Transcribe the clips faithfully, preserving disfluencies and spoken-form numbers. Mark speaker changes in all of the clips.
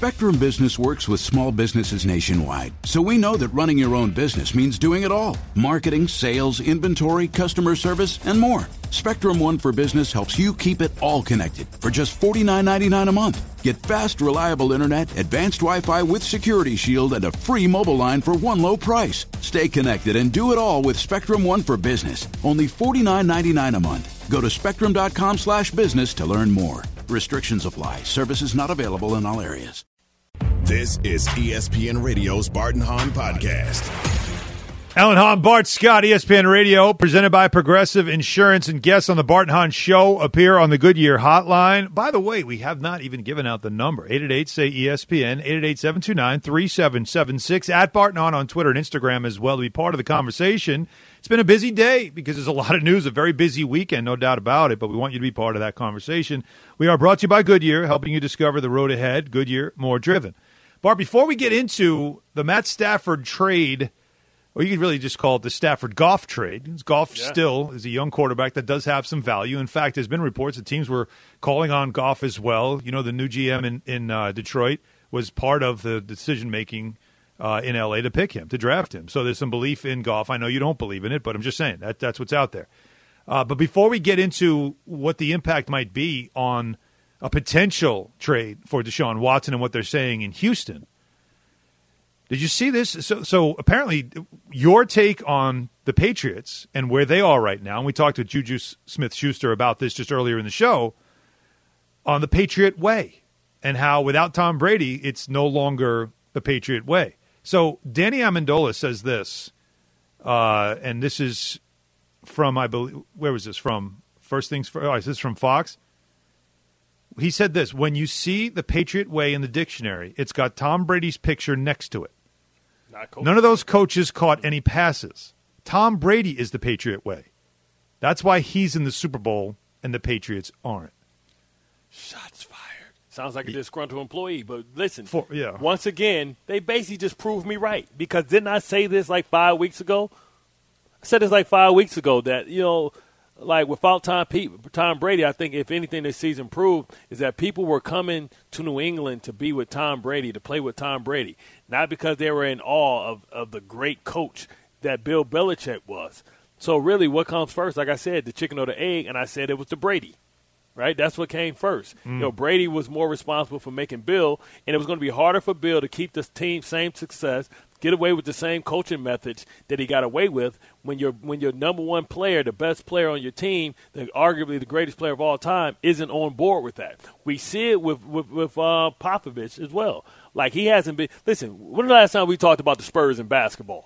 Speaker 1: Spectrum Business works with small businesses nationwide, so we know that running your own business means doing it all. Marketing, sales, inventory, customer service, and more. Spectrum One for Business helps you keep it all connected for just forty-nine ninety-nine a month. Get fast, reliable internet, advanced Wi-Fi with Security Shield, and a free mobile line for one low price. Stay connected and do it all with Spectrum One for Business. Only forty-nine ninety-nine a month. Go to spectrum.com slash business to learn more. Restrictions apply. Services not available in all areas.
Speaker 2: This is E S P N Radio's Bart and Hahn Podcast.
Speaker 3: Alan Hahn, Bart Scott, E S P N Radio, presented by Progressive Insurance, and guests on the Bart and Hahn Show appear on the Goodyear Hotline. By the way, we have not even given out the number. eight eight eight, say E S P N, eight eight eight, seven two nine, three seven seven six, at Bart and Hahn on Twitter and Instagram as well to be part of the conversation. It's been a busy day because there's a lot of news, a very busy weekend, no doubt about it, but we want you to be part of that conversation. We are brought to you by Goodyear, helping you discover the road ahead. Goodyear, more driven. Bart, before we get into the Matt Stafford trade, or you could really just call it the Stafford Goff trade. Goff yeah. still is a young quarterback that does have some value. In fact, there's been reports that teams were calling on Goff as well. You know, the new G M in, in uh, Detroit was part of the decision-making uh, in L A to pick him, to draft him. So there's some belief in Goff. I know you don't believe in it, but I'm just saying that that's what's out there. Uh, but before we get into what the impact might be on a potential trade for Deshaun Watson and what they're saying in Houston, did you see this? So, so apparently your take on the Patriots and where they are right now, and we talked with Juju Smith-Schuster about this just earlier in the show, on the Patriot way and how without Tom Brady, it's no longer the Patriot way. So Danny Amendola says this, uh, and this is from, I believe, where was this from? First Things First. Oh, is this from Fox? He said this: when you see the Patriot way in the dictionary, it's got Tom Brady's picture next to it. None of those coaches caught any passes. Tom Brady is the Patriot way. That's why he's in the Super Bowl and the Patriots aren't.
Speaker 4: Shots fired. Sounds like a disgruntled employee, but listen,
Speaker 3: For, yeah.
Speaker 4: once again, they basically just proved me right. Because didn't I say this like five weeks ago? I said this like five weeks ago that, you know, like without Tom, Tom Brady, I think if anything this season proved is that people were coming to New England to be with Tom Brady, to play with Tom Brady, not because they were in awe of, of the great coach that Bill Belichick was. So really what comes first, like I said, the chicken or the egg, and I said it was the Brady, right? That's what came first. Mm. You know, Brady was more responsible for making Bill, and it was going to be harder for Bill to keep this team same success, get away with the same coaching methods that he got away with when your when your number one player, the best player on your team, the, arguably the greatest player of all time, isn't on board with that. We see it with with, with uh, Popovich as well. Like he hasn't been. Listen, when was the last time we talked about the Spurs in basketball?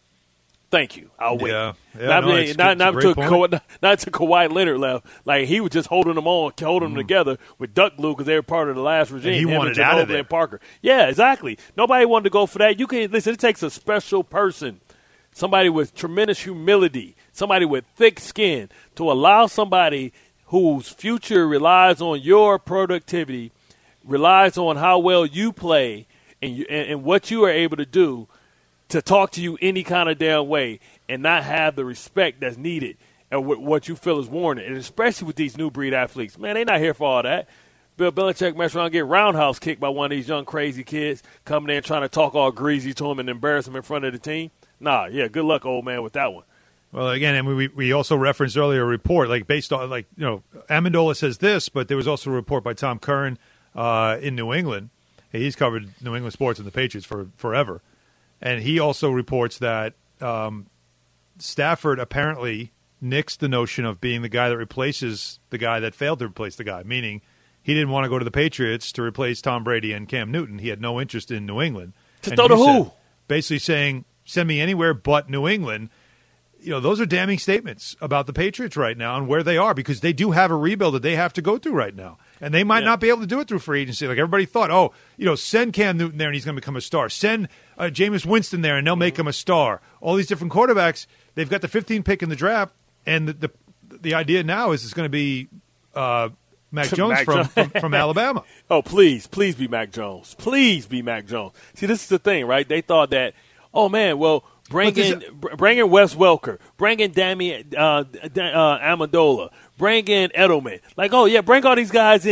Speaker 4: Thank you. I'll wait.
Speaker 3: Yeah, yeah
Speaker 4: not,
Speaker 3: no, it's,
Speaker 4: not,
Speaker 3: it's
Speaker 4: not, to Ka- not to Kawhi Leonard left. Like he was just holding them on, holding mm. them together with duck glue because they were part of the last regime.
Speaker 3: And he wanted out of there.
Speaker 4: Parker. Yeah, exactly. Nobody wanted to go for that. You can listen. It takes a special person, somebody with tremendous humility, somebody with thick skin, to allow somebody whose future relies on your productivity, relies on how well you play, and you, and, and what you are able to do, to talk to you any kind of damn way and not have the respect that's needed and what you feel is warranted, and especially with these new breed athletes. Man, they not here for all that. Bill Belichick mess around and get roundhouse kicked by one of these young crazy kids coming in trying to talk all greasy to him and embarrass him in front of the team. Nah, yeah, good luck, old man, with that one.
Speaker 3: Well, again, and we we also referenced earlier a report, like based on, like, you know, Amendola says this, but there was also a report by Tom Curran uh, in New England. He's covered New England sports and the Patriots for forever. And he also reports that um, Stafford apparently nixed the notion of being the guy that replaces the guy that failed to replace the guy, meaning he didn't want to go to the Patriots to replace Tom Brady and Cam Newton. He had no interest in New England.
Speaker 4: To throw to who?
Speaker 3: Basically saying, send me anywhere but New England. You know, those are damning statements about the Patriots right now and where they are, because they do have a rebuild that they have to go through right now. And they might yeah. not be able to do it through free agency. Like everybody thought, oh, you know, send Cam Newton there and he's going to become a star. Send uh, Jameis Winston there and they'll make him a star. All these different quarterbacks, they've got the fifteenth pick in the draft, and the the, the idea now is it's going to be uh, Mac Jones Mac from, from, from Alabama.
Speaker 4: Oh, please, please be Mac Jones. Please be Mac Jones. See, this is the thing, right? They thought that, oh, man, well, Bring in, bring in Wes Welker. Bring in Damian uh, uh, Amendola. Bring in Edelman. Like, oh, yeah, bring all these guys in.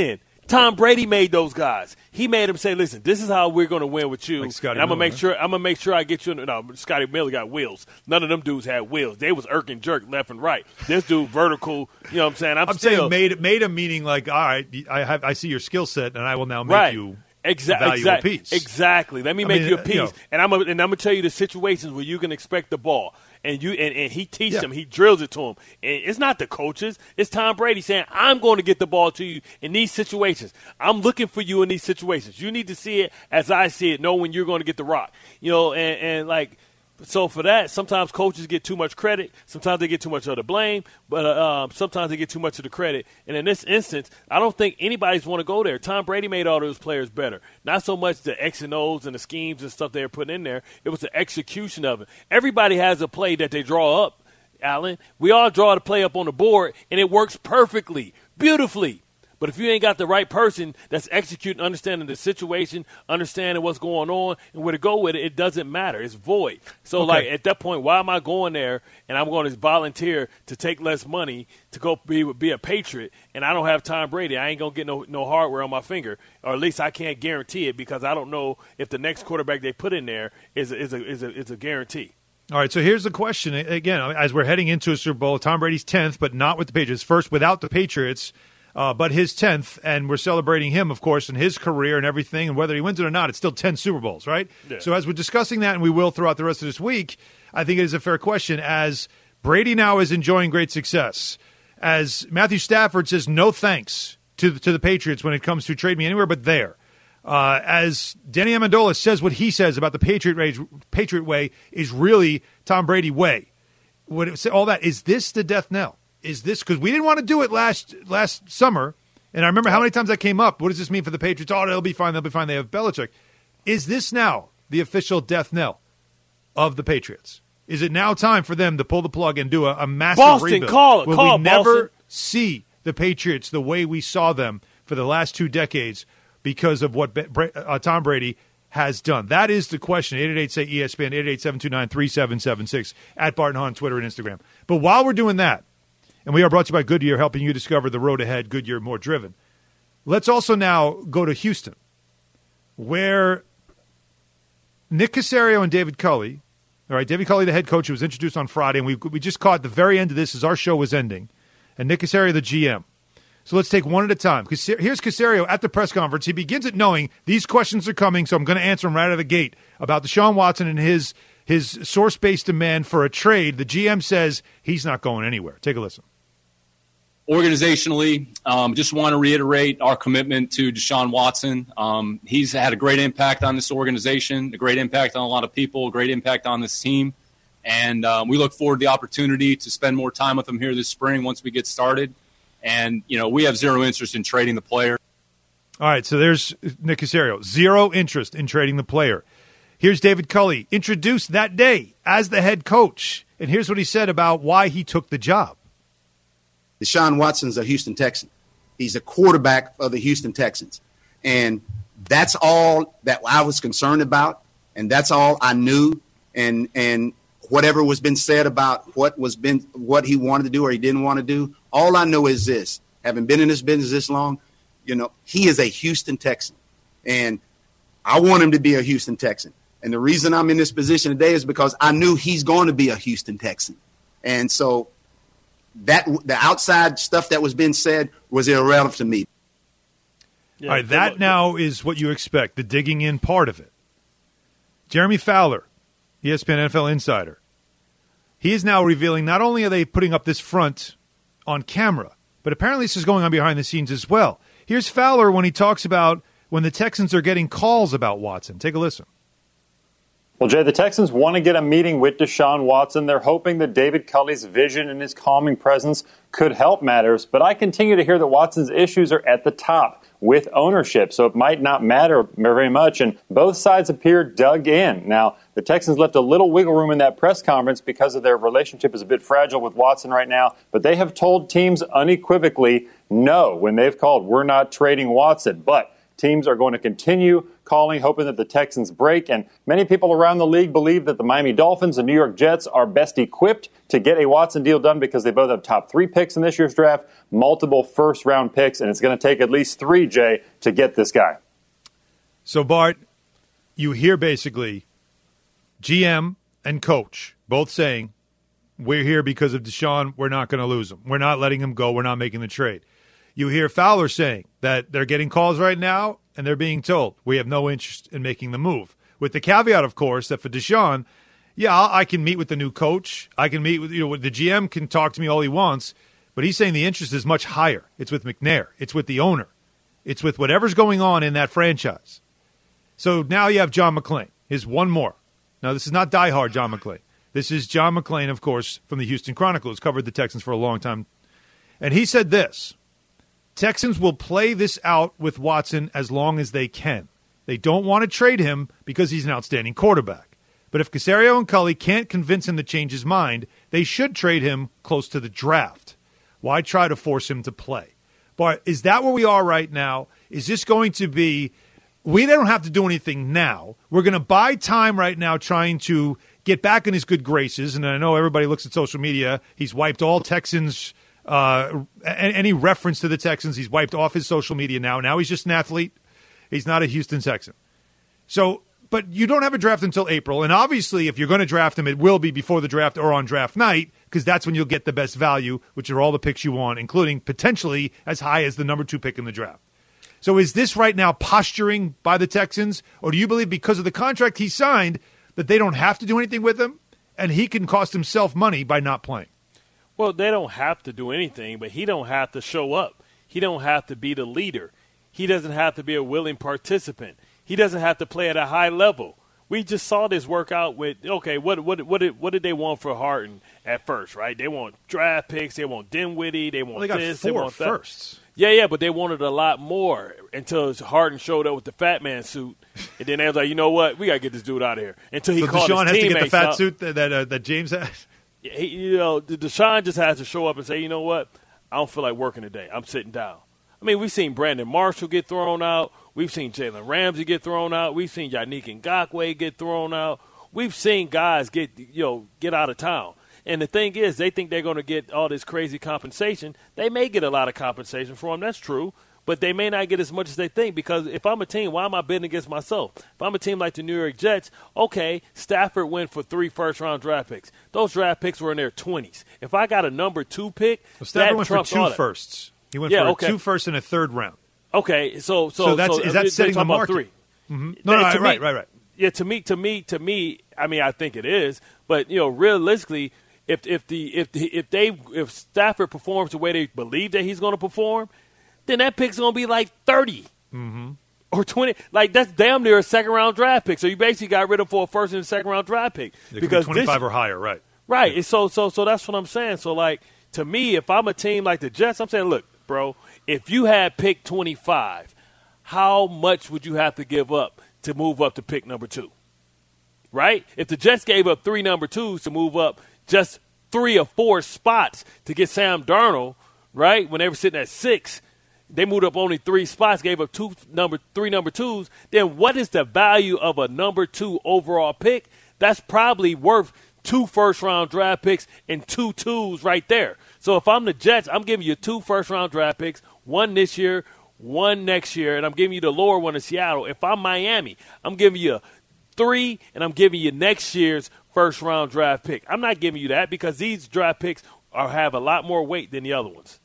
Speaker 4: Tom Brady made those guys. He made them say, "Listen, this is how we're going to win with you.
Speaker 3: Like
Speaker 4: and I'm gonna make sure. I'm gonna make sure I get you." In, no, Scotty Miller got wheels. None of them dudes had wheels. They was irk and jerk left and right. This dude vertical. You know what I'm saying? I'm,
Speaker 3: I'm
Speaker 4: still,
Speaker 3: saying made made a meaning like, all right, I have I see your skill set, and I will now make
Speaker 4: right.
Speaker 3: you
Speaker 4: Exa-
Speaker 3: a valuable
Speaker 4: exactly.
Speaker 3: piece.
Speaker 4: Exactly. Let me
Speaker 3: I
Speaker 4: make
Speaker 3: mean,
Speaker 4: you a piece,
Speaker 3: you know,
Speaker 4: and I'm a, and I'm gonna tell you the situations where you can expect the ball. And you and, and he teaches
Speaker 3: yeah.
Speaker 4: them, he drills it to them. And it's not the coaches, it's Tom Brady saying, "I'm going to get the ball to you in these situations. I'm looking for you in these situations. You need to see it as I see it, know when you're going to get the rock." You know, and, and like, so for that, sometimes coaches get too much credit. Sometimes they get too much of the blame, but uh, um, sometimes they get too much of the credit. And in this instance, I don't think anybody's want to go there. Tom Brady made all those players better. Not so much the X and O's and the schemes and stuff they were putting in there. It was the execution of it. Everybody has a play that they draw up, Alan. We all draw the play up on the board, and it works perfectly, beautifully. But if you ain't got the right person that's executing, understanding the situation, understanding what's going on, and where to go with it, it doesn't matter. It's void. So,
Speaker 3: okay.
Speaker 4: like, at that point, why am I going there and I'm going to volunteer to take less money to go be be a Patriot, and I don't have Tom Brady? I ain't going to get no, no hardware on my finger, or at least I can't guarantee it because I don't know if the next quarterback they put in there is a, is a, is a, is a guarantee.
Speaker 3: All right, so here's the question. Again, as we're heading into a Super Bowl, Tom Brady's tenth, but not with the Patriots. First without the Patriots. Uh, but his tenth, and we're celebrating him, of course, in his career and everything, and whether he wins it or not, it's still ten Super Bowls, right?
Speaker 4: Yeah.
Speaker 3: So as we're discussing that, and we will throughout the rest of this week, I think it is a fair question. As Brady now is enjoying great success, as Matthew Stafford says no thanks to the, to the Patriots when it comes to trade me anywhere but there, uh, as Danny Amendola says what he says about the Patriot way, Patriot way is really Tom Brady way. What it, all that, is this the death knell? Is this because we didn't want to do it last last summer? And I remember how many times that came up. What does this mean for the Patriots? Oh, they'll be fine. They'll be fine. They have Belichick. Is this now the official death knell of the Patriots? Is it now time for them to pull the plug and do a, a massive
Speaker 4: Boston,
Speaker 3: rebuild?
Speaker 4: call it.
Speaker 3: Will
Speaker 4: Call
Speaker 3: we
Speaker 4: it,
Speaker 3: never
Speaker 4: Boston.
Speaker 3: see the Patriots the way we saw them for the last two decades because of what uh, Tom Brady has done? That is the question. eight eight eight, say E S P N, eight eight eight, seven two nine, three seven seven six, at Barton Hahn, Twitter and Instagram. But while we're doing that, and we are brought to you by Goodyear, helping you discover the road ahead, Goodyear more driven. Let's also now go to Houston, where Nick Caserio and David Culley, all right, David Culley, the head coach, who was introduced on Friday, and we we just caught the very end of this as our show was ending, and Nick Caserio, the G M. So let's take one at a time. Here's Caserio at the press conference. He begins it knowing these questions are coming, so I'm going to answer them right out of the gate about Deshaun Watson and his his source-based demand for a trade. The G M says he's not going anywhere. Take a listen.
Speaker 5: Organizationally, um, just want to reiterate our commitment to Deshaun Watson. Um, he's had a great impact on this organization, a great impact on a lot of people, a great impact on this team. And um, we look forward to the opportunity to spend more time with him here this spring once we get started. And, you know, we have zero interest in trading the player.
Speaker 3: All right, so there's Nick Caserio. Zero interest in trading the player. Here's David Culley, introduced that day as the head coach. And here's what he said about why he took the job.
Speaker 6: Deshaun Watson's a Houston Texan. He's a quarterback of the Houston Texans. And that's all that I was concerned about, and that's all I knew. And and whatever was been said about what was been what he wanted to do or he didn't want to do, all I know is this. Having been in this business this long, you know, he is a Houston Texan. And I want him to be a Houston Texan. And the reason I'm in this position today is because I knew he's going to be a Houston Texan. And so that the outside stuff that was being said was irrelevant to me.
Speaker 3: Yeah, all right, that now is what you expect, the digging in part of it. Jeremy Fowler, E S P N N F L insider, he is now revealing not only are they putting up this front on camera, but apparently this is going on behind the scenes as well. Here's Fowler when he talks about when the Texans are getting calls about Watson. Take a listen.
Speaker 7: Well, Jay, the Texans want to get a meeting with Deshaun Watson. They're hoping that David Culley's vision and his calming presence could help matters. But I continue to hear that Watson's issues are at the top with ownership, so it might not matter very much. And both sides appear dug in. Now, the Texans left a little wiggle room in that press conference because of their relationship is a bit fragile with Watson right now. But they have told teams unequivocally no when they've called, we're not trading Watson. But teams are going to continue calling, hoping that the Texans break. And many people around the league believe that the Miami Dolphins and New York Jets are best equipped to get a Watson deal done because they both have top three picks in this year's draft, multiple first-round picks, and it's going to take at least three, Jay, to get this guy.
Speaker 3: So, Bart, you hear basically G M and coach both saying, we're here because of Deshaun. We're not going to lose him. We're not letting him go. We're not making the trade. You hear Fowler saying that they're getting calls right now and they're being told we have no interest in making the move. With the caveat, of course, that for Deshaun, yeah, I can meet with the new coach. I can meet with, you know, the G M can talk to me all he wants, but he's saying the interest is much higher. It's with McNair. It's with the owner. It's with whatever's going on in that franchise. So now you have John McClain. Here's one more. Now, this is not diehard John McClain. This is John McClain, of course, from the Houston Chronicle, who's covered the Texans for a long time. And he said this: Texans will play this out with Watson as long as they can. They don't want to trade him because he's an outstanding quarterback. But if Caserio and Culley can't convince him to change his mind, they should trade him close to the draft. Why try to force him to play? But is that where we are right now? Is this going to be, we don't have to do anything now. We're going to buy time right now trying to get back in his good graces. And I know everybody looks at social media. He's wiped all Texans, uh, any reference to the Texans. He's wiped off his social media now. Now he's just an athlete. He's not a Houston Texan. So, but you don't have a draft until April. And obviously, if you're going to draft him, it will be before the draft or on draft night, because that's when you'll get the best value, which are all the picks you want, including potentially as high as the number two pick in the draft. So is this right now posturing by the Texans, or do you believe because of the contract he signed that they don't have to do anything with him and he can cost himself money by not playing?
Speaker 4: Well, they don't have to do anything, but he don't have to show up. He don't have to be the leader. He doesn't have to be a willing participant. He doesn't have to play at a high level. We just saw this work out with, okay, what what what did, what did they want for Harden at first, right? They want draft picks. They want Dinwiddie. They want
Speaker 3: well, they got
Speaker 4: this.
Speaker 3: Four
Speaker 4: they want that.
Speaker 3: firsts.
Speaker 4: Yeah, yeah, but they wanted a lot more until Harden showed up with the fat man suit. And then they was like, you know what? We got to get this dude out of here. Until he
Speaker 3: so
Speaker 4: called
Speaker 3: Deshaun
Speaker 4: his
Speaker 3: has to get the fat
Speaker 4: out.
Speaker 3: suit that that, uh, that James has?
Speaker 4: He, you know, Deshaun just has to show up and say, you know what? I don't feel like working today. I'm sitting down. I mean, we've seen Brandon Marshall get thrown out. We've seen Jalen Ramsey get thrown out. We've seen Yannick Ngakoue get thrown out. We've seen guys get, you know, get out of town. And the thing is, they think they're going to get all this crazy compensation. They may get a lot of compensation for him. That's true. But they may not get as much as they think, because if I'm a team, why am I betting against myself? If I'm a team like the New York Jets, okay, Stafford went for three first-round draft picks. Those draft picks were in their twenties. If I got a number two pick,
Speaker 3: well, Stafford
Speaker 4: that
Speaker 3: went
Speaker 4: trumps
Speaker 3: for two
Speaker 4: all that.
Speaker 3: firsts. He went
Speaker 4: yeah,
Speaker 3: for
Speaker 4: okay.
Speaker 3: two firsts and a third round.
Speaker 4: Okay, so so,
Speaker 3: so that's
Speaker 4: so
Speaker 3: is that setting the market?
Speaker 4: Three.
Speaker 3: Mm-hmm. No, no,
Speaker 4: to
Speaker 3: right,
Speaker 4: me,
Speaker 3: right, right.
Speaker 4: Yeah, to me, to me, to me, I mean, I think it is, but you know, realistically, if if the if the, if they if Stafford performs the way they believe that he's going to perform, then that pick's going to be like thirty
Speaker 3: mm-hmm.
Speaker 4: or twenty. Like that's damn near a second round draft pick. So you basically got rid of for a first and second round draft pick
Speaker 3: it
Speaker 4: because
Speaker 3: be twenty-five
Speaker 4: this,
Speaker 3: or higher, right?
Speaker 4: Right.
Speaker 3: Yeah.
Speaker 4: And so so so that's what I'm saying. So like to me, if I'm a team like the Jets, I'm saying, look, bro, if you had pick twenty-five, how much would you have to give up to move up to pick number two? Right? If the Jets gave up three number twos to move up just three or four spots to get Sam Darnold, right, when they were sitting at six, they moved up only three spots, gave up two number three number twos, then what is the value of a number two overall pick? That's probably worth two first-round draft picks and two twos right there. So if I'm the Jets, I'm giving you two first-round draft picks, one this year, one next year, and I'm giving you the lower one in Seattle. If I'm Miami, I'm giving you three, and I'm giving you next year's first-round draft pick. I'm not giving you that because these draft picks are have a lot more weight than the other ones.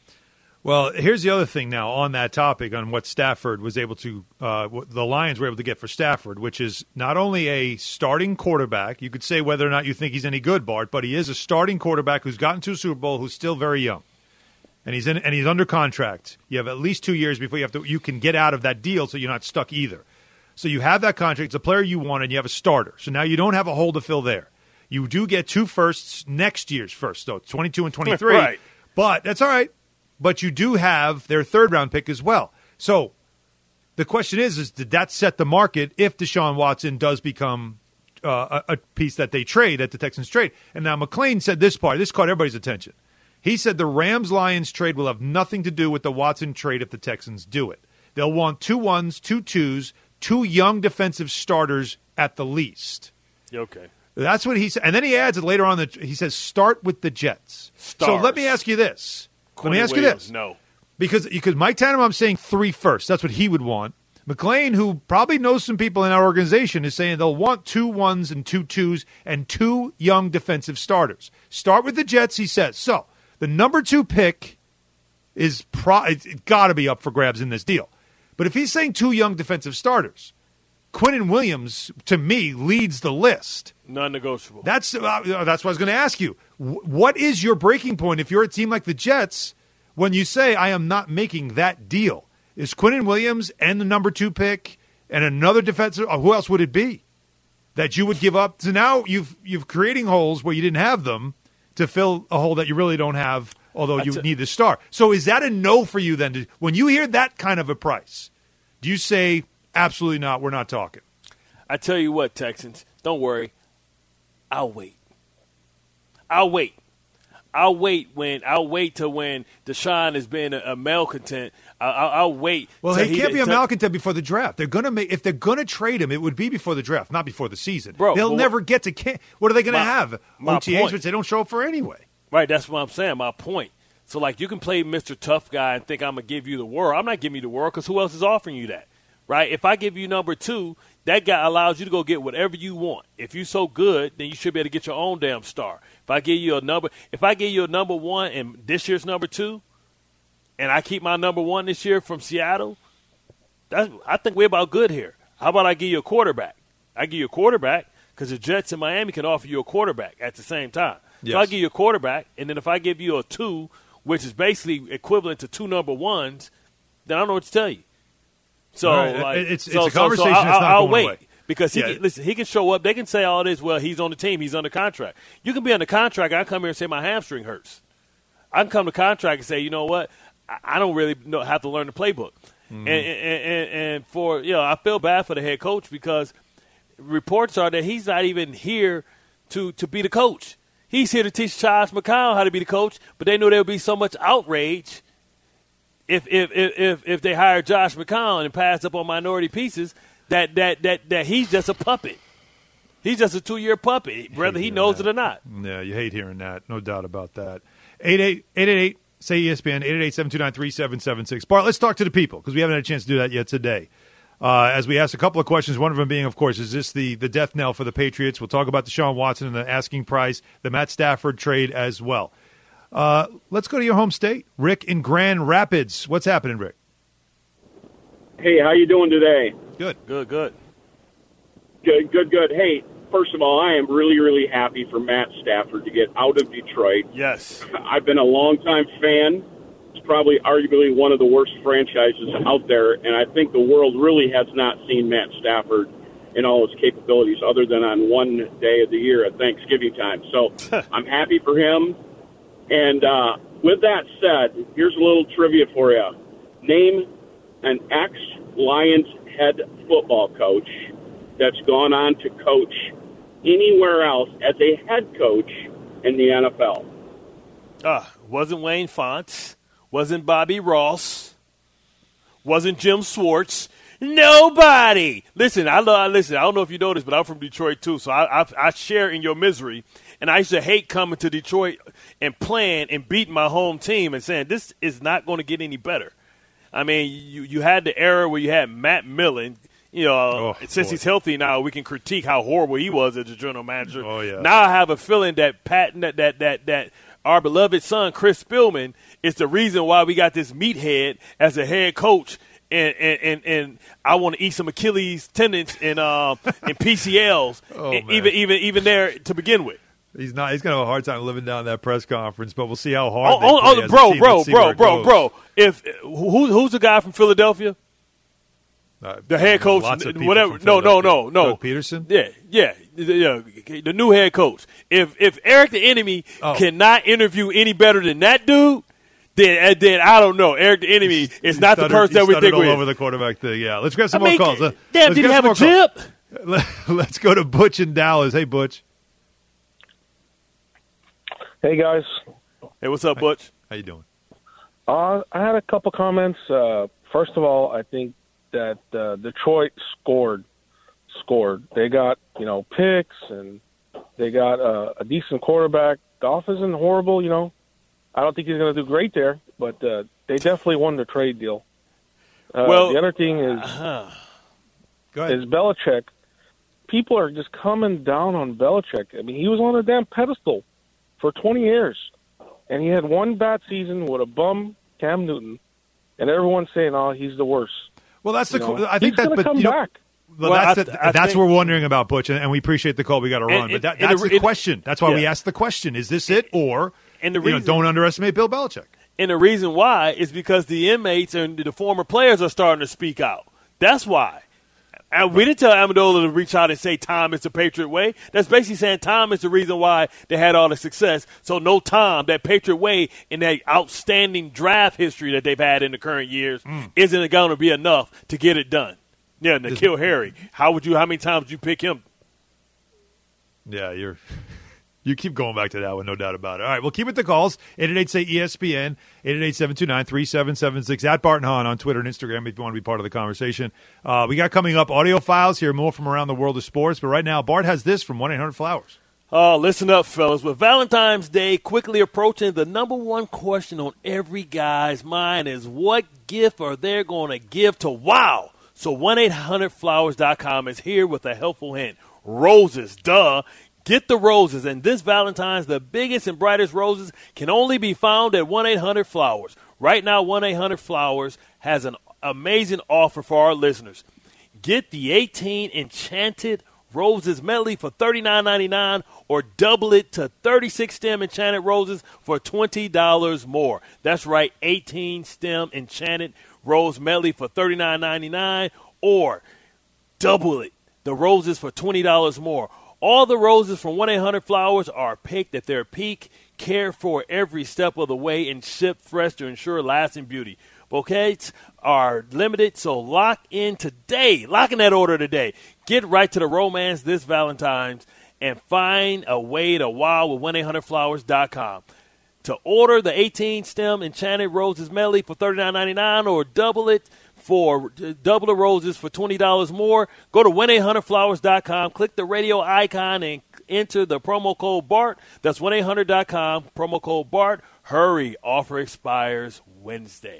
Speaker 3: Well, here's the other thing now on that topic on what Stafford was able to uh, – what the Lions were able to get for Stafford, which is not only a starting quarterback. You could say whether or not you think he's any good, Bart, but he is a starting quarterback who's gotten to a Super Bowl, who's still very young. And he's in, and he's under contract. You have at least two years before you have to. You can get out of that deal, so you're not stuck either. So you have that contract. It's a player you want, and you have a starter. So now you don't have a hole to fill there. You do get two firsts next year's first, though, twenty-two and twenty-three.
Speaker 4: Right.
Speaker 3: But that's all right. But you do have their third-round pick as well. So the question is, is did that set the market if Deshaun Watson does become uh, a, a piece that they trade, that the Texans trade? And now McClain said this part. This caught everybody's attention. He said the Rams-Lions trade will have nothing to do with the Watson trade if the Texans do it. They'll want two ones, two twos, two young defensive starters at the least.
Speaker 4: Okay.
Speaker 3: That's what he said. And then he adds it later on that he says, start with the Jets.
Speaker 4: Stars.
Speaker 3: So let me ask you this.
Speaker 4: Quinn
Speaker 3: let me ask
Speaker 4: Williams,
Speaker 3: you this.
Speaker 4: No.
Speaker 3: Because, because Mike Tannenbaum's saying three first. That's what he would want. McLean, who probably knows some people in our organization, is saying they'll want two ones and two twos and two young defensive starters. Start with the Jets, he says. So the number two pick is pro- it's, it's got to be up for grabs in this deal. But if he's saying two young defensive starters, Quinnen Williams, to me, leads the list.
Speaker 4: Non-negotiable.
Speaker 3: That's uh, that's what I was going to ask you. W- what is your breaking point if you're a team like the Jets when you say, I am not making that deal? Is Quinnen Williams and the number two pick and another defensive, or who else would it be that you would give up? So now you've you've creating holes where you didn't have them to fill a hole that you really don't have, although you
Speaker 4: t-
Speaker 3: need the star. So is that a no for you then? To, when you hear that kind of a price, do you say, absolutely not, we're not talking?
Speaker 4: I tell you what, Texans, don't worry. I'll wait. I'll wait. I'll wait when I'll wait till when Deshaun has been a, a malcontent. I'll, I'll, I'll wait.
Speaker 3: Well, he, he can't be a
Speaker 4: t-
Speaker 3: malcontent before the draft. They're gonna make if they're gonna trade him, it would be before the draft, not before the season.
Speaker 4: Bro,
Speaker 3: they'll
Speaker 4: but
Speaker 3: never get to. Camp. What are they gonna
Speaker 4: my,
Speaker 3: have?
Speaker 4: my
Speaker 3: O T As,
Speaker 4: point.
Speaker 3: which they don't show up for anyway.
Speaker 4: Right, that's what I'm saying. My point. So, like, you can play Mister Tough Guy and think I'm gonna give you the world. I'm not giving you the world because who else is offering you that? Right? If I give you number two, that guy allows you to go get whatever you want. If you're so good, then you should be able to get your own damn star. If I give you a number, if I give you a number one and this year's number two, and I keep my number one this year from Seattle, that's I think we're about good here. How about I give you a quarterback? I give you a quarterback because the Jets in Miami can offer you a quarterback at the same time.
Speaker 3: Yes.
Speaker 4: So I give you a quarterback, and then if I give you a two, which is basically equivalent to two number ones, then I don't know what to tell you. So
Speaker 3: Right.
Speaker 4: like,
Speaker 3: It's- it's
Speaker 4: so,
Speaker 3: a
Speaker 4: so-
Speaker 3: conversation
Speaker 4: So, I,
Speaker 3: that's not
Speaker 4: I'll
Speaker 3: going
Speaker 4: wait
Speaker 3: away.
Speaker 4: because he
Speaker 3: Yeah.
Speaker 4: can, listen. He can show up. They can say all this. Well, he's on the team. He's under contract. You can be under contract. I come here and say my hamstring hurts. I can come to contract and say, you know what? I, I don't really know, have to learn the playbook.
Speaker 3: Mm-hmm.
Speaker 4: And, and, and and for you know, I feel bad for the head coach because reports are that he's not even here to to be the coach. He's here to teach Josh McCown how to be the coach. But they knew there would be so much outrage if if if if, if they hired Josh McCown and passed up on minority pieces that that that that he's just a puppet. He's just a two-year puppet, whether he knows
Speaker 3: that.
Speaker 4: it or not.
Speaker 3: Yeah, you hate hearing that. No doubt about that. eight eight eight eight eight say E S P N, eight eight eight, seven two nine, three seven seven six. Bart, let's talk to the people because we haven't had a chance to do that yet today. Uh, as we asked a couple of questions, one of them being, of course, is this the, the death knell for the Patriots? We'll talk about Deshaun Watson and the asking price, the Matt Stafford trade as well. Uh, let's go to your home state. Rick in Grand Rapids. What's happening, Rick?
Speaker 8: Hey, how you doing today?
Speaker 3: Good.
Speaker 4: Good, good.
Speaker 8: Good, good, good. Hey, first of all, I am really, really happy for Matt Stafford to get out of Detroit.
Speaker 4: Yes.
Speaker 8: I've been a longtime fan. It's probably arguably one of the worst franchises out there, and I think the world really has not seen Matt Stafford in all his capabilities other than on one day of the year at Thanksgiving time. So I'm happy for him. And uh, with that said, here's a little trivia for you. Name an ex-Lions head football coach that's gone on to coach anywhere else as a head coach in the N F L.
Speaker 4: Ah, wasn't Wayne Fonts. Wasn't Bobby Ross. Wasn't Jim Schwartz. Nobody. Listen, I love. Listen, I don't know if you know this, but I'm from Detroit too, so I, I, I share in your misery. And I used to hate coming to Detroit and playing and beating my home team and saying this is not going to get any better. I mean, you you had the era where you had Matt Millen. You know,
Speaker 3: Oh,
Speaker 4: since
Speaker 3: boy.
Speaker 4: he's healthy now, we can critique how horrible he was as a general manager.
Speaker 3: Oh, yeah.
Speaker 4: Now I have a feeling that Pat, that that that that our beloved son Chris Spielman is the reason why we got this meathead as a head coach. And and, and, and I want to eat some Achilles tendons and um and P C Ls,
Speaker 3: Oh,
Speaker 4: and
Speaker 3: man.
Speaker 4: even even even there to begin with.
Speaker 3: He's not. He's gonna have a hard time living down that press conference, but we'll see how hard.
Speaker 4: Oh,
Speaker 3: they
Speaker 4: oh,
Speaker 3: play
Speaker 4: oh
Speaker 3: as a
Speaker 4: bro,
Speaker 3: team.
Speaker 4: bro,
Speaker 3: Let's see where
Speaker 4: bro,
Speaker 3: it
Speaker 4: bro,
Speaker 3: goes.
Speaker 4: bro. If who who's the guy from Philadelphia?
Speaker 3: Uh,
Speaker 4: The head coach,
Speaker 3: lots of people
Speaker 4: whatever.
Speaker 3: from
Speaker 4: No, no, no,
Speaker 3: Philadelphia.
Speaker 4: no.
Speaker 3: Doug Peterson.
Speaker 4: Yeah, yeah, yeah. The new head coach. If if Eric the Enemy
Speaker 3: Oh.
Speaker 4: cannot interview any better than that dude, then then I don't know. Eric the Enemy is
Speaker 3: He
Speaker 4: not the
Speaker 3: stuttered-
Speaker 4: person
Speaker 3: he
Speaker 4: that we
Speaker 3: stuttered
Speaker 4: think
Speaker 3: all
Speaker 4: we
Speaker 3: over
Speaker 4: is.
Speaker 3: the quarterback thing. Yeah, let's grab
Speaker 4: I
Speaker 3: some
Speaker 4: mean,
Speaker 3: more calls. Uh,
Speaker 4: damn,
Speaker 3: let's
Speaker 4: did he
Speaker 3: grab
Speaker 4: have
Speaker 3: some
Speaker 4: a
Speaker 3: more calls.
Speaker 4: jib?
Speaker 3: Let- Let's go to Butch in Dallas. Hey, Butch.
Speaker 9: Hey guys,
Speaker 4: Hey, what's up, Butch?
Speaker 3: How you doing?
Speaker 9: uh, I had a couple comments. Uh, first of all, I think that uh, Detroit scored, scored. They got, you know, picks, and they got uh, a decent quarterback. Goff isn't horrible, you know. I don't think he's going to do great there, but uh, they definitely won the trade deal. Uh,
Speaker 4: well,
Speaker 9: the other thing is,
Speaker 4: uh,
Speaker 3: Go ahead.
Speaker 9: is Belichick. People are just coming down on Belichick. I mean, he was on a damn pedestal for twenty years, and he had one bad season with a bum Cam Newton, and everyone's saying, "Oh, he's the worst."
Speaker 3: Well, that's the.
Speaker 9: You know,
Speaker 3: I think
Speaker 9: he's
Speaker 3: that.
Speaker 9: going to
Speaker 3: But
Speaker 9: come
Speaker 3: you know,
Speaker 9: back.
Speaker 3: Well,
Speaker 4: Well,
Speaker 3: that's
Speaker 4: I
Speaker 3: the,
Speaker 4: th- I
Speaker 3: that's
Speaker 4: think-
Speaker 3: what we're wondering about, Butch, and, and we appreciate the call. We got to run,
Speaker 4: And-
Speaker 3: but that,
Speaker 4: and
Speaker 3: that's
Speaker 4: the-
Speaker 3: the
Speaker 4: it-
Speaker 3: question. That's why we
Speaker 4: yeah.
Speaker 3: asked the question: is this it, or
Speaker 4: And the
Speaker 3: you know,
Speaker 4: reason-
Speaker 3: don't underestimate Bill Belichick?
Speaker 4: And the reason why is because the inmates and the former players are starting to speak out. That's why. And we didn't tell Amendola to reach out and say Tom is the Patriot way. That's basically saying Tom is the reason why they had all the success. So no Tom, that Patriot way in that outstanding draft history that they've had in the current years,
Speaker 3: Mm.
Speaker 4: isn't going to be enough to get it done. Yeah, to kill Harry. How would you? How many times would you pick him?
Speaker 3: Yeah, you're. You keep going back to that one, no doubt about it. All right, well, keep it the calls. eight eight eight, say E S P N, eight eight eight, seven two nine, three seven seven six, at Barton Hahn on Twitter and Instagram if you want to be part of the conversation. Uh, we got coming up audio files here, more from around the world of sports. But right now, Bart has this from one eight hundred flowers.
Speaker 4: Oh, listen up, fellas. With Valentine's Day quickly approaching, the number one question on every guy's mind is what gift are they going to give to Wow? So one eight hundred flowers dot com is here with a helpful hint. Roses, duh. Get the roses, and this Valentine's, the biggest and brightest roses can only be found at one eight hundred flowers. Right now, one eight hundred flowers has an amazing offer for our listeners. Get the eighteen Enchanted Roses medley for thirty-nine ninety-nine or double it to thirty-six stem Enchanted Roses for twenty dollars more. That's right, eighteen stem Enchanted Rose medley for thirty-nine ninety-nine or double it, the roses for twenty dollars more. All the roses from one eight hundred flowers are picked at their peak, cared for every step of the way, and shipped fresh to ensure lasting beauty. Bouquets are limited, so lock in today. Lock in that order today. Get right to the romance this Valentine's and find a way to wow with one eight hundred flowers dot com. To order the eighteen stem Enchanted Roses medley for thirty-nine ninety-nine or double it for double the roses for twenty dollars more, go to one eight hundred flowers dot com, click the radio icon, and enter the promo code BART. That's one eight hundred dot com, promo code BART. Hurry, offer expires Wednesday.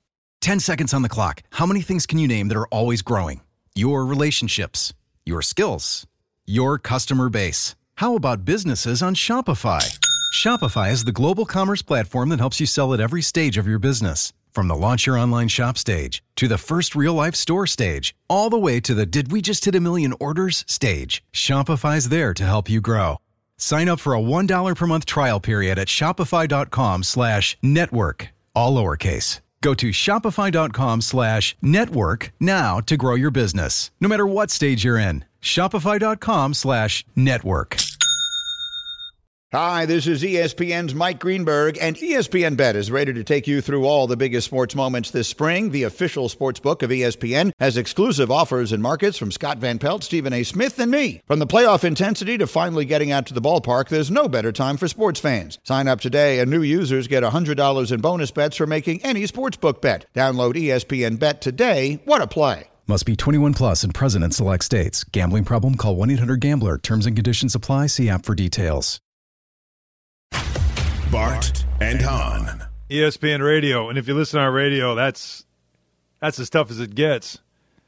Speaker 10: Ten seconds on the clock. How many things can you name that are always growing? Your relationships, your skills, your customer base. How about businesses on Shopify? Shopify is the global commerce platform that helps you sell at every stage of your business. From the launch your online shop stage to the first real-life store stage, all the way to the did we just hit a million orders stage, Shopify's there to help you grow. Sign up for a one dollar per month trial period at shopify.com slash network, all lowercase. Go to shopify.com slash network now to grow your business, no matter what stage you're in. Shopify.com slash network.
Speaker 11: Hi, this is E S P N's Mike Greenberg, and E S P N Bet is ready to take you through all the biggest sports moments this spring. The official sports book of E S P N has exclusive offers and markets from Scott Van Pelt, Stephen A. Smith, and me. From the playoff intensity to finally getting out to the ballpark, there's no better time for sports fans. Sign up today, and new users get one hundred dollars in bonus bets for making any sportsbook bet. Download E S P N Bet today. What a play.
Speaker 10: Must be twenty-one plus and present in select states. Gambling problem? Call one eight hundred gambler. Terms and conditions apply. See app for details.
Speaker 2: Bart and Hahn.
Speaker 3: E S P N Radio, and if you listen to our radio, that's that's as tough as it gets.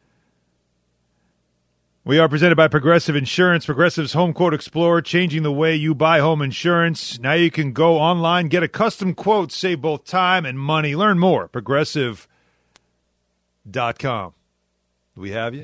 Speaker 3: We are presented by Progressive Insurance. Progressive's Home Quote Explorer, changing the way you buy home insurance. Now you can go online, get a custom quote, save both time and money. Learn more, progressive dot com. Do we have you?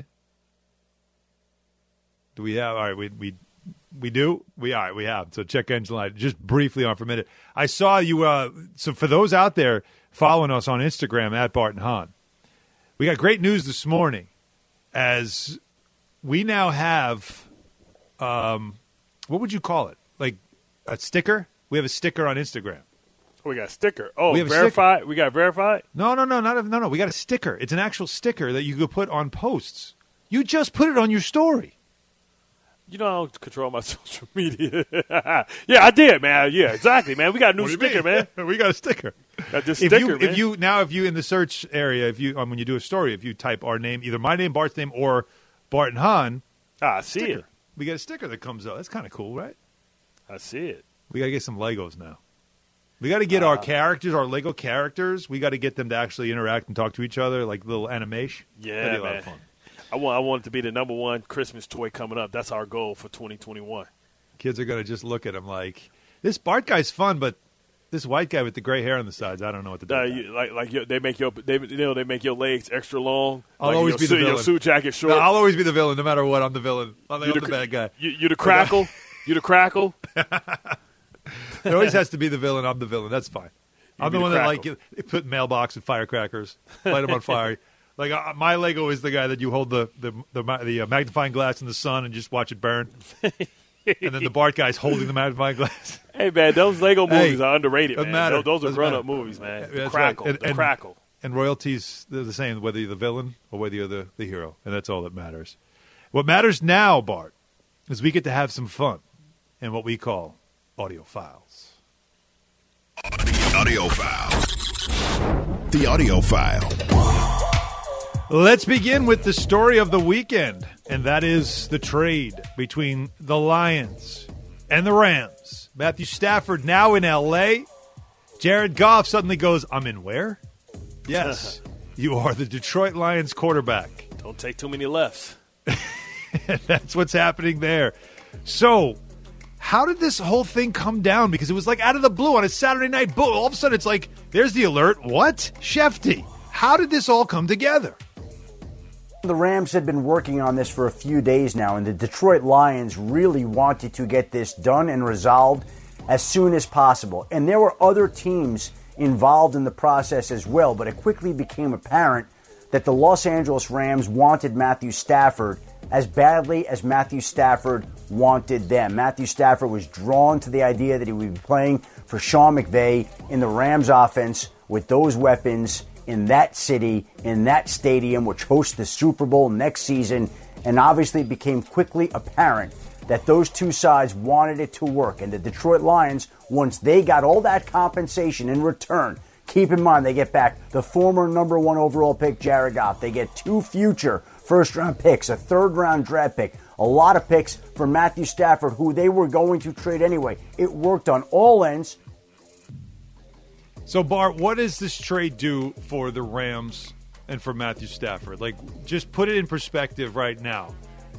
Speaker 3: Do we have? All right, we we we do. We all right. We have. So check engine light just briefly on for a minute. I saw you. Uh, so for those out there following us on Instagram at Barton Hahn, we got great news this morning, as we now have. Um, what would you call it? Like a sticker? We have a sticker on Instagram.
Speaker 4: We got a sticker. Oh,
Speaker 3: we have
Speaker 4: verified. We got verified.
Speaker 3: No, no, no, not a, no, no. We got a sticker. It's an actual sticker that you could put on posts. You just put it on your story.
Speaker 4: You know, I don't control my social media. Yeah, I did, man. Yeah, exactly, man. We got a new sticker, man.
Speaker 3: We got a sticker.
Speaker 4: Got this
Speaker 3: if
Speaker 4: sticker,
Speaker 3: you
Speaker 4: man.
Speaker 3: if you now if you in the search area, if you um, when you do a story, if you type our name, either my name, Bart's name, or Bart and Hahn,
Speaker 4: ah, I see
Speaker 3: sticker.
Speaker 4: it.
Speaker 3: We get a sticker that comes up. That's kind of cool, right?
Speaker 4: I see it.
Speaker 3: We got to get some Legos now. We got to get uh, our characters, our Lego characters. We got to get them to actually interact and talk to each other, like little animation.
Speaker 4: Yeah,
Speaker 3: That'd be a
Speaker 4: man.
Speaker 3: lot of fun.
Speaker 4: I want I want it to be the number one Christmas toy coming up. That's our goal for twenty twenty-one.
Speaker 3: Kids are going to just look at him like, this Bart guy's fun, but this white guy with the gray hair on the sides, I don't know what to do.
Speaker 4: Uh,
Speaker 3: with
Speaker 4: you, like like you, they make your they you know they make your legs extra long.
Speaker 3: I'll
Speaker 4: like
Speaker 3: always
Speaker 4: your
Speaker 3: be
Speaker 4: suit,
Speaker 3: the villain.
Speaker 4: Your suit jacket short.
Speaker 3: No, I'll always be the villain, no matter what. I'm the villain. I'm the, I'm
Speaker 4: the,
Speaker 3: the bad guy.
Speaker 4: You, you the crackle. you the crackle.
Speaker 3: It always has to be the villain. I'm the villain. That's fine. I'm the,
Speaker 4: the
Speaker 3: one that like
Speaker 4: crackle.
Speaker 3: you put mailbox and firecrackers, light them on fire. Like uh, my Lego is the guy that you hold the the the, the uh, magnifying glass in the sun and just watch it burn. And then the Bart guy's holding the magnifying glass.
Speaker 4: Hey man, those Lego movies
Speaker 3: hey,
Speaker 4: are underrated, man.
Speaker 3: Matter.
Speaker 4: Those, those are
Speaker 3: doesn't
Speaker 4: grown
Speaker 3: matter.
Speaker 4: up movies, man.
Speaker 3: That's
Speaker 4: Crackle,
Speaker 3: right. and,
Speaker 4: the
Speaker 3: and,
Speaker 4: crackle.
Speaker 3: And royalties, they're the same, whether you're the villain or whether you're the, the hero, and that's all that matters. What matters now, Bart, is we get to have some fun in what we call audio files.
Speaker 2: Audio file. The audio file.
Speaker 3: Let's begin with the story of the weekend, and that is the trade between the Lions and the Rams. Matthew Stafford now in L A. Jared Goff suddenly goes, I'm in where? Yes, you are the Detroit Lions quarterback.
Speaker 4: Don't take too many lefts.
Speaker 3: That's what's happening there. So, how did this whole thing come down? Because it was like out of the blue on a Saturday night. Boom! All of a sudden, it's like, there's the alert. What? Shefty. How did this all come together?
Speaker 12: The Rams had been working on this for a few days now, and the Detroit Lions really wanted to get this done and resolved as soon as possible. And there were other teams involved in the process as well, but it quickly became apparent that the Los Angeles Rams wanted Matthew Stafford as badly as Matthew Stafford wanted them. Matthew Stafford was drawn to the idea that he would be playing for Sean McVay in the Rams offense with those weapons in that city, in that stadium, which hosts the Super Bowl next season. And obviously it became quickly apparent that those two sides wanted it to work. And the Detroit Lions, once they got all that compensation in return, keep in mind they get back the former number one overall pick, Jared Goff. They get two future first-round picks, a third-round draft pick, a lot of picks for Matthew Stafford, who they were going to trade anyway. It worked on all ends.
Speaker 3: So, Bart, what does this trade do for the Rams and for Matthew Stafford? Like, just put it in perspective right now.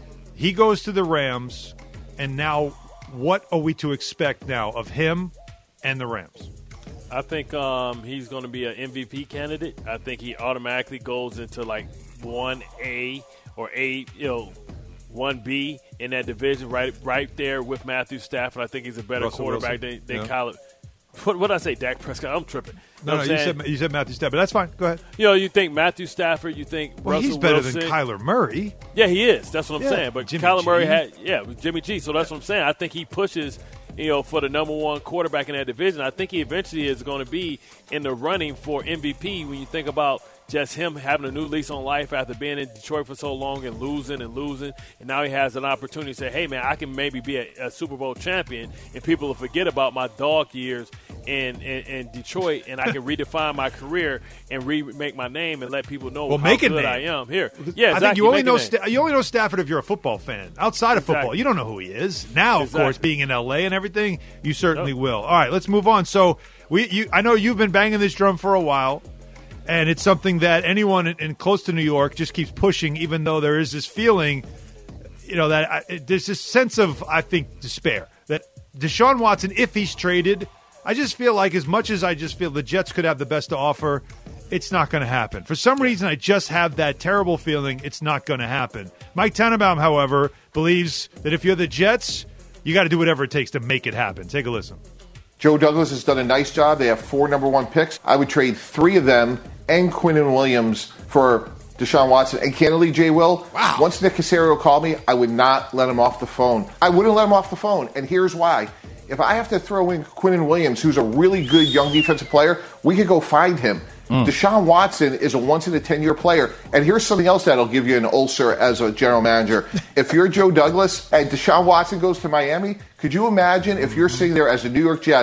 Speaker 3: He goes to the Rams, and now what are we to expect now of him and the Rams?
Speaker 4: I think um, he's going to be an M V P candidate. I think he automatically goes into like one A or A, you know, one B in that division, right, right there with Matthew Stafford. I think he's a better
Speaker 3: Russell
Speaker 4: quarterback
Speaker 3: Wilson.
Speaker 4: than, than
Speaker 3: Yeah.
Speaker 4: Kyler. What what did I say, Dak Prescott? I'm tripping.
Speaker 3: No,
Speaker 4: know
Speaker 3: no,
Speaker 4: what
Speaker 3: you
Speaker 4: I'm saying?
Speaker 3: said, you said Matthew Stafford. That's fine. Go ahead.
Speaker 4: You know, you think Matthew Stafford, you think
Speaker 3: Well,
Speaker 4: Russell
Speaker 3: he's better
Speaker 4: Wilson.
Speaker 3: than Kyler Murray.
Speaker 4: Yeah, he is. That's what I'm
Speaker 3: Yeah,
Speaker 4: saying. But
Speaker 3: Jimmy
Speaker 4: Kyler Murray
Speaker 3: G.
Speaker 4: had, yeah, with Jimmy G. So that's what I'm saying. I think he pushes, you know, for the number one quarterback in that division. I think he eventually is going to be in the running for M V P when you think about just him having a new lease on life after being in Detroit for so long and losing and losing. And now he has an opportunity to say, hey, man, I can maybe be a, a Super Bowl champion, and people will forget about my dog years in, in, in Detroit, and I can redefine my career and remake my name and let people know
Speaker 3: Well,
Speaker 4: how
Speaker 3: make a
Speaker 4: good
Speaker 3: name.
Speaker 4: I am here. Yeah, exactly.
Speaker 3: I think you only
Speaker 4: Make a
Speaker 3: know
Speaker 4: name.
Speaker 3: Sta- you only know Stafford if you're a football fan. Outside of football,
Speaker 4: Exactly.
Speaker 3: you don't know who he is. Now, of
Speaker 4: Exactly.
Speaker 3: course, being in L A and everything, you certainly
Speaker 4: Yep.
Speaker 3: will. All right, let's move on. So we, you, I know you've been banging this drum for a while, and it's something that anyone in, in close to New York just keeps pushing, even though there is this feeling, you know, that I, it, there's this sense of, I think, despair that Deshaun Watson, if he's traded, I just feel like as much as I just feel the Jets could have the best to offer, it's not going to happen. For some reason, I just have that terrible feeling it's not going to happen. Mike Tannenbaum, however, believes that if you're the Jets, you got to do whatever it takes to make it happen. Take a listen.
Speaker 13: Joe Douglas has done a nice job. They have four number one picks. I would trade three of them and Quinnen Williams for Deshaun Watson. And candidly, Jay Will, wow. Once Nick Caserio called me, I would not let him off the phone. I wouldn't let him off the phone. And here's why. If I have to throw in Quinnen Williams, who's a really good young defensive player, we could go find him. Mm. Deshaun Watson is a once-in-a-ten-year player. And here's something else that'll give you an ulcer as a general manager. If you're Joe Douglas and Deshaun Watson goes to Miami, could you imagine if you're sitting there as the New York Jets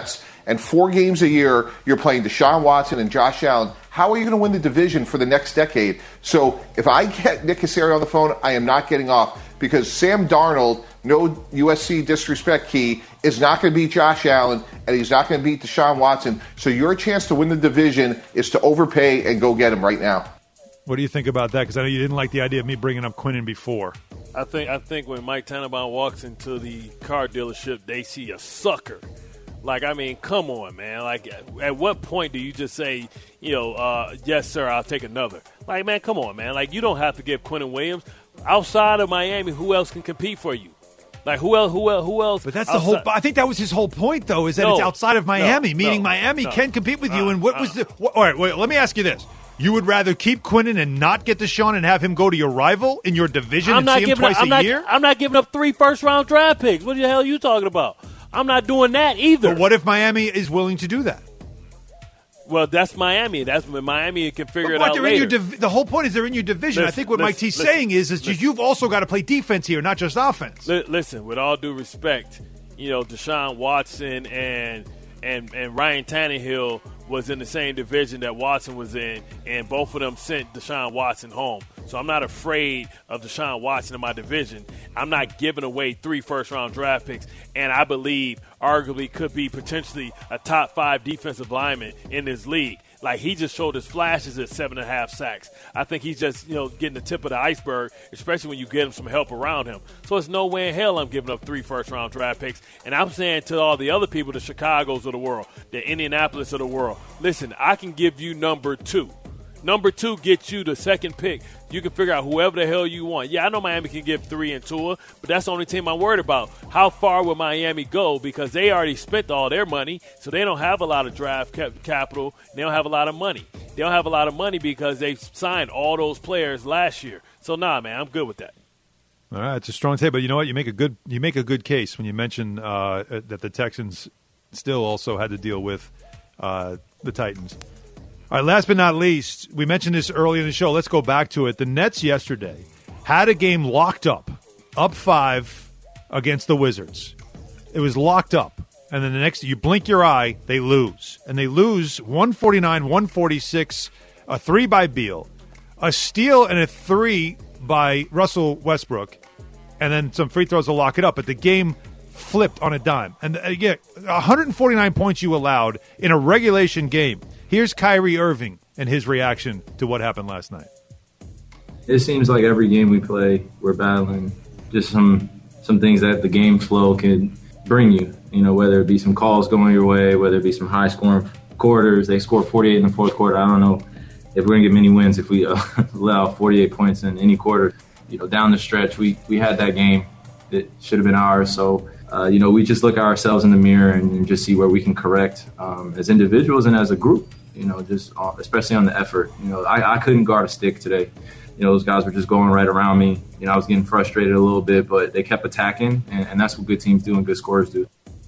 Speaker 13: and four games a year you're playing Deshaun Watson and Josh Allen, how are you going to win the division for the next decade? So if I get Nick Caserio on the phone, I am not getting off, because Sam Darnold, no U S C disrespect, Key, is not going to beat Josh Allen, and he's not going to beat Deshaun Watson. So your chance to win the division is to overpay and go get him right now.
Speaker 3: What do you think about that? Because I know you didn't like the idea of me bringing up Quinnen before.
Speaker 4: I think I think when Mike Tannenbaum walks into the car dealership, they see a sucker. Like, I mean, come on, man. Like, at what point do you just say, you know, uh, yes, sir, I'll take another? Like, man, come on, man. Like, you don't have to give Quinnen Williams. Outside of Miami, who else can compete for you? Like, who else? Who else? Who else?
Speaker 3: But that's the
Speaker 4: outside?
Speaker 3: whole. I think that was his whole point, though, is that
Speaker 4: No,
Speaker 3: it's outside of Miami,
Speaker 4: no,
Speaker 3: meaning
Speaker 4: no,
Speaker 3: Miami
Speaker 4: no.
Speaker 3: can compete with you.
Speaker 4: Uh,
Speaker 3: and what
Speaker 4: uh,
Speaker 3: was the? What, all right, wait. Let me ask you this: you would rather keep Quinnen and not get Deshaun and have him go to your rival in your division
Speaker 4: I'm
Speaker 3: and
Speaker 4: not
Speaker 3: see him
Speaker 4: giving
Speaker 3: twice
Speaker 4: up, I'm
Speaker 3: a
Speaker 4: not,
Speaker 3: year?
Speaker 4: I'm not giving up three first-round draft picks. What the hell are you talking about? I'm not doing that either.
Speaker 3: But what if Miami is willing to do that?
Speaker 4: Well, that's Miami. That's when Miami can figure
Speaker 3: But
Speaker 4: it
Speaker 3: what,
Speaker 4: out
Speaker 3: they're
Speaker 4: later.
Speaker 3: in your div- the whole point is they're in your division. I
Speaker 4: Listen,
Speaker 3: think what Mike T's
Speaker 4: listen,
Speaker 3: saying is, is
Speaker 4: listen.
Speaker 3: you've also got to play defense here, not just offense.
Speaker 4: Li- listen, with all due respect, you know, Deshaun Watson and and and Ryan Tannehill was in the same division that Watson was in, and both of them sent Deshaun Watson home. So I'm not afraid of Deshaun Watson in my division. I'm not giving away three first-round draft picks, and I believe arguably could be potentially a top five defensive lineman in this league. Like, he just showed his flashes at seven and a half sacks. I think he's just, you know, getting the tip of the iceberg, especially when you get him some help around him. So it's no way in hell I'm giving up three first-round draft picks. And I'm saying to all the other people, the Chicagos of the world, the Indianapolis of the world, listen, I can give you number two. Number two gets you the second pick. You can figure out whoever the hell you want. Yeah, I know Miami can give three and Tua, but that's the only team I'm worried about. How far will Miami go? Because they already spent all their money, so they don't have a lot of draft cap- capital. They don't have a lot of money. They don't have a lot of money because they signed all those players last year. So, nah, man, I'm good with that.
Speaker 3: All right, it's a strong take, but you know what? You make a good you make a good case when you mention uh, that the Texans still also had to deal with uh, the Titans. All right, last but not least, we mentioned this early in the show. Let's go back to it. The Nets yesterday had a game locked up, up five against the Wizards. It was locked up. And then the next, you blink your eye, they lose. And they lose one forty-nine one forty-six, a three by Beal, a steal and a three by Russell Westbrook, and then some free throws to lock it up. But the game flipped on a dime. And again, one forty-nine points you allowed in a regulation game. Here's Kyrie Irving and his reaction to what happened last night.
Speaker 14: It seems like every game we play, we're battling just some some things that the game flow can bring you. You know, whether it be some calls going your way, whether it be some high-scoring quarters. They scored forty-eight in the fourth quarter. I don't know if we're going to get many wins if we uh, allow forty-eight points in any quarter. You know, down the stretch, we, we had that game. It should have been ours. So, uh, you know, we just look at ourselves in the mirror and, and just see where we can correct um, as individuals and as a group. You know, just uh, especially on the effort. You know, I, I couldn't guard a stick today. You know, those guys were just going right around me. You know, I was getting frustrated a little bit, but they kept attacking, and, and that's what good teams do and good scorers do.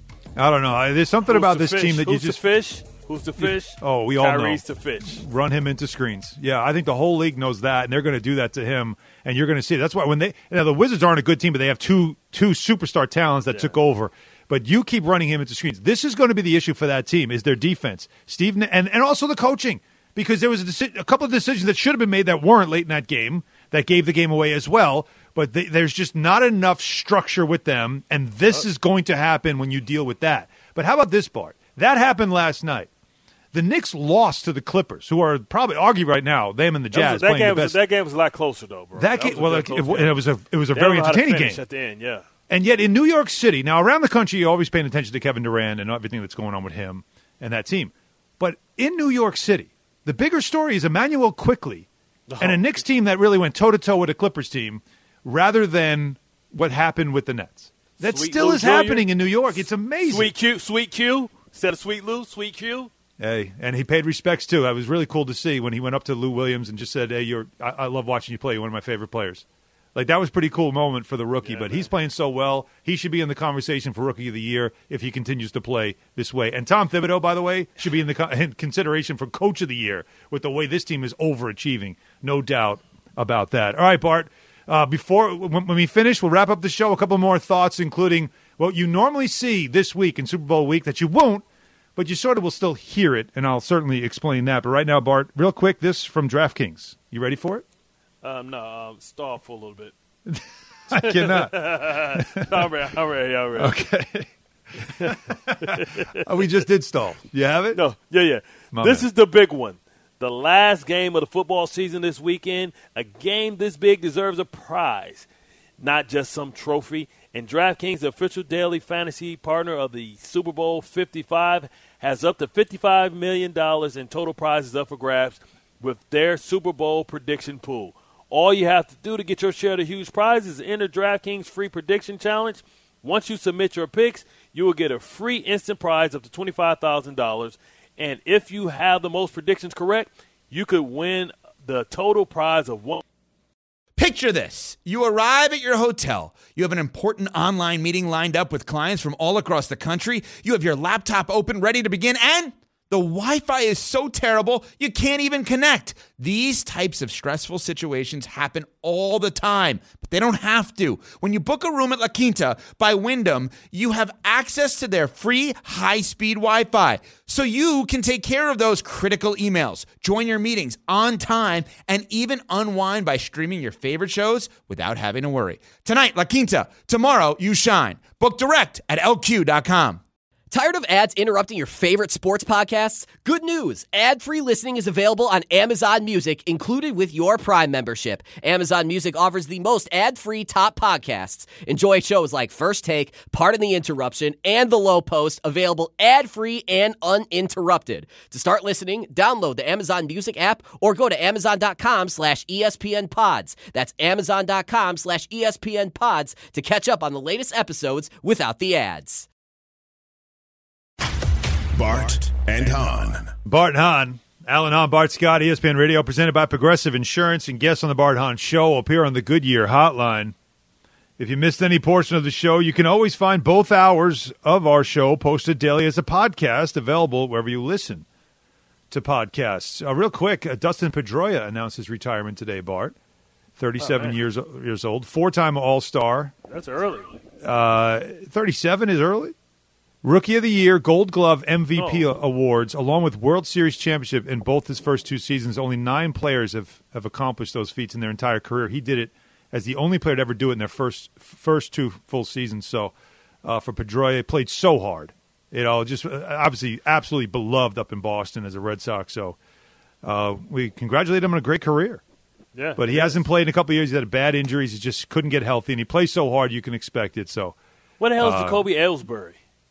Speaker 3: I don't know. There's something
Speaker 4: Who's
Speaker 3: about
Speaker 4: the
Speaker 3: this
Speaker 4: fish?
Speaker 3: team that
Speaker 4: Who's
Speaker 3: you just
Speaker 4: the fish? Who's the fish?
Speaker 3: Oh, we all know.
Speaker 4: Kyrie's the fish.
Speaker 3: Run him into screens. Yeah, I think the whole league knows that, and they're going to do that to him. And you're going to see it. That's why when they you know, the Wizards aren't a good team, but they have two two superstar talents that yeah. took over. But you keep running him into screens. This is going to be the issue for that team is their defense, Steve, and and also the coaching. Because there was a, deci- a couple of decisions that should have been made that weren't late in that game that gave the game away as well. But they, there's just not enough structure with them, and this uh, is going to happen when you deal with that. But how about this, Bart? That happened last night. The Knicks lost to the Clippers, who are probably argue right now them and the Jazz
Speaker 4: that was, that
Speaker 3: playing
Speaker 4: game
Speaker 3: the best.
Speaker 4: Was, that game was a lot closer, though, bro.
Speaker 3: That,
Speaker 4: that
Speaker 3: game, well, like, it, it was a it was a
Speaker 4: they
Speaker 3: very entertaining game
Speaker 4: at the end. Yeah.
Speaker 3: And yet in New York City, now around the country, you're always paying attention to Kevin Durant and everything that's going on with him and that team. But in New York City, the bigger story is Emmanuel Quickley oh. and a Knicks team that really went toe-to-toe with a Clippers team rather than what happened with the Nets. That
Speaker 4: Sweet
Speaker 3: still
Speaker 4: Lou
Speaker 3: is
Speaker 4: Junior
Speaker 3: happening in New York. It's amazing.
Speaker 4: Sweet Q, Sweet Q, instead of Sweet Lou, Sweet Q.
Speaker 3: Hey, and he paid respects, too. That was really cool to see when he went up to Lou Williams and just said, hey, you're, I, I love watching you play. You're one of my favorite players. Like, that was a pretty cool moment for the rookie, yeah, but man. He's playing so well. He should be in the conversation for Rookie of the Year if he continues to play this way. And Tom Thibodeau, by the way, should be in the co- in consideration for Coach of the Year with the way this team is overachieving. No doubt about that. All right, Bart, uh, before when, when we finish, we'll wrap up the show. A couple more thoughts, including what you normally see this week in Super Bowl week that you won't but you sort of will still hear it, and I'll certainly explain that. But right now, Bart, real quick, this from DraftKings. You ready for it?
Speaker 4: Um, no, um, stall for a little bit.
Speaker 3: I cannot.
Speaker 4: no, I'm ready. I'm ready. I'm ready.
Speaker 3: Okay. oh, we just did stall. You have it?
Speaker 4: No. Yeah, yeah.
Speaker 3: My
Speaker 4: this
Speaker 3: man.
Speaker 4: is the big one. The last game of the football season this weekend. A game this big deserves a prize, not just some trophy. And DraftKings, the official daily fantasy partner of the Super Bowl fifty-five, has up to fifty-five million dollars in total prizes up for grabs with their Super Bowl prediction pool. All you have to do to get your share of the huge prizes is enter DraftKings free prediction challenge. Once you submit your picks, you will get a free instant prize up to twenty-five thousand dollars. And if you have the most predictions correct, you could win the total prize of one.
Speaker 15: Picture this. You arrive at your hotel. You have an important online meeting lined up with clients from all across the country. You have your laptop open, ready to begin, and the Wi-Fi is so terrible, you can't even connect. These types of stressful situations happen all the time, but they don't have to. When you book a room at La Quinta by Wyndham, you have access to their free high-speed Wi-Fi, so you can take care of those critical emails, join your meetings on time, and even unwind by streaming your favorite shows without having to worry. Tonight, La Quinta. Tomorrow, you shine. Book direct at L Q dot com.
Speaker 16: Tired of ads interrupting your favorite sports podcasts? Good news. Ad-free listening is available on Amazon Music, included with your Prime membership. Amazon Music offers the most ad-free top podcasts. Enjoy shows like First Take, Pardon the Interruption, and The Low Post, available ad-free and uninterrupted. To start listening, download the Amazon Music app or go to amazon.com slash ESPN pods. That's amazon.com slash ESPN pods to catch up on the latest episodes without the ads.
Speaker 2: Bart and Hahn.
Speaker 3: Bart and Hahn. Alan Hahn, Bart Scott, E S P N Radio, presented by Progressive Insurance, and guests on the Bart Hahn Show appear on the Goodyear Hotline. If you missed any portion of the show, you can always find both hours of our show posted daily as a podcast, available wherever you listen to podcasts. Uh, real quick, uh, Dustin Pedroia announced his retirement today, Bart. thirty-seven
Speaker 4: Oh,
Speaker 3: years years old, four-time All-Star.
Speaker 4: That's early.
Speaker 3: Uh, thirty-seven is early. Rookie of the Year, Gold Glove, M V P
Speaker 4: Oh.
Speaker 3: awards, along with World Series championship in both his first two seasons. Only nine players have, have accomplished those feats in their entire career. He did it as the only player to ever do it in their first first two full seasons. So uh, for Pedroia, he played so hard. You know, just uh, obviously absolutely beloved up in Boston as a Red Sox. So uh, we congratulate him on a great career.
Speaker 4: Yeah,
Speaker 3: But he hasn't played in a couple of years. He's had bad injuries. He just couldn't get healthy, and he plays so hard you can expect it. So
Speaker 4: What the hell is
Speaker 3: uh,
Speaker 4: Jacoby Ellsbury?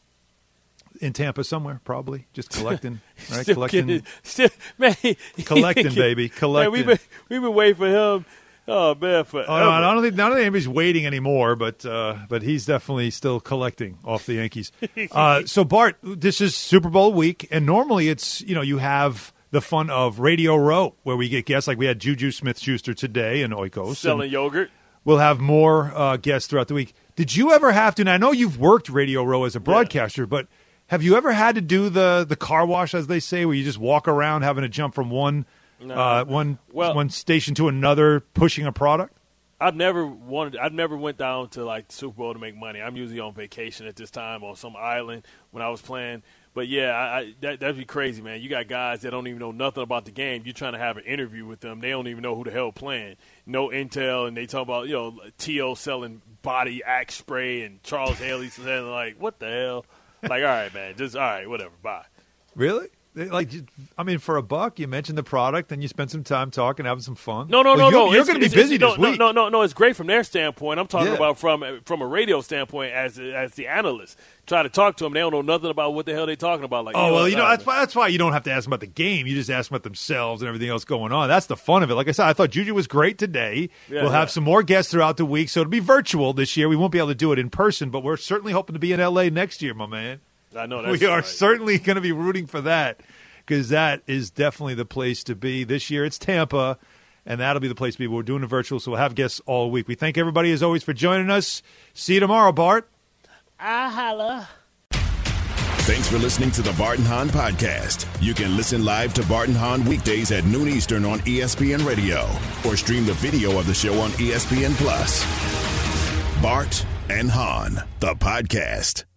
Speaker 3: in Tampa somewhere, probably just collecting, right?
Speaker 4: Still
Speaker 3: collecting,
Speaker 4: getting- still, man, he-
Speaker 3: collecting,
Speaker 4: he-
Speaker 3: baby, collecting.
Speaker 4: Man, we've been we've been waiting for him. Oh man, forever.
Speaker 3: Oh, no, I don't think none of anybody's waiting anymore, but uh, but he's definitely still collecting off the Yankees. Uh, so Bart, this is Super Bowl week, and normally it's you know you have the fun of Radio Row where we get guests like we had Juju Smith-Schuster today and Oikos
Speaker 4: selling
Speaker 3: and
Speaker 4: yogurt.
Speaker 3: We'll have more uh, guests throughout the week. Did you ever have to? And I know you've worked Radio Row as a broadcaster, yeah. but have you ever had to do the the car wash, as they say, where you just walk around having to jump from one
Speaker 4: No.
Speaker 3: uh, one
Speaker 4: Well-
Speaker 3: one station to another, pushing a product?
Speaker 4: I've never wanted. I've never went down to like the Super Bowl to make money. I'm usually on vacation at this time on some island when I was playing. But yeah, I, I, that that'd be crazy, man. You got guys that don't even know nothing about the game. You're trying to have an interview with them. They don't even know who the hell playing. No intel, and they talk about you know T O selling body axe spray and Charles Haley saying like, what the hell? Like, all right, man, just all right, whatever, bye.
Speaker 3: Really? Like, I mean, for a buck, you mention the product, and you spend some time talking, having some fun.
Speaker 4: No, no,
Speaker 3: well,
Speaker 4: no,
Speaker 3: you're,
Speaker 4: no.
Speaker 3: You're
Speaker 4: It's-
Speaker 3: going to be
Speaker 4: it's-
Speaker 3: busy
Speaker 4: no,
Speaker 3: this
Speaker 4: no,
Speaker 3: week.
Speaker 4: No, no, no. It's great from their standpoint. I'm talking
Speaker 3: Yeah.
Speaker 4: about from from a radio standpoint as as the analyst. Try to talk to them. They don't know nothing about what the hell they're talking about. Like,
Speaker 3: Oh, well, you know,
Speaker 4: uh,
Speaker 3: that's why, that's why you don't have to ask them about the game. You just ask them about themselves and everything else going on. That's the fun of it. Like I said, I thought Juju was great today.
Speaker 4: Yeah,
Speaker 3: we'll
Speaker 4: yeah.
Speaker 3: have some more guests throughout the week, so it'll be virtual this year. We won't be able to do it in person, but we're certainly hoping to be in L A next year, my man.
Speaker 4: I know that's
Speaker 3: we are
Speaker 4: right.
Speaker 3: certainly going to be rooting for that because that is definitely the place to be. This year it's Tampa, and that'll be the place to be. We're doing it virtual, so we'll have guests all week. We thank everybody, as always, for joining us. See you tomorrow, Bart.
Speaker 4: I holla.
Speaker 2: Thanks for listening to the Bart and Hahn podcast. You can listen live to Bart and Hahn weekdays at noon Eastern on E S P N Radio or stream the video of the show on E S P N Plus. Bart and Hahn, the podcast.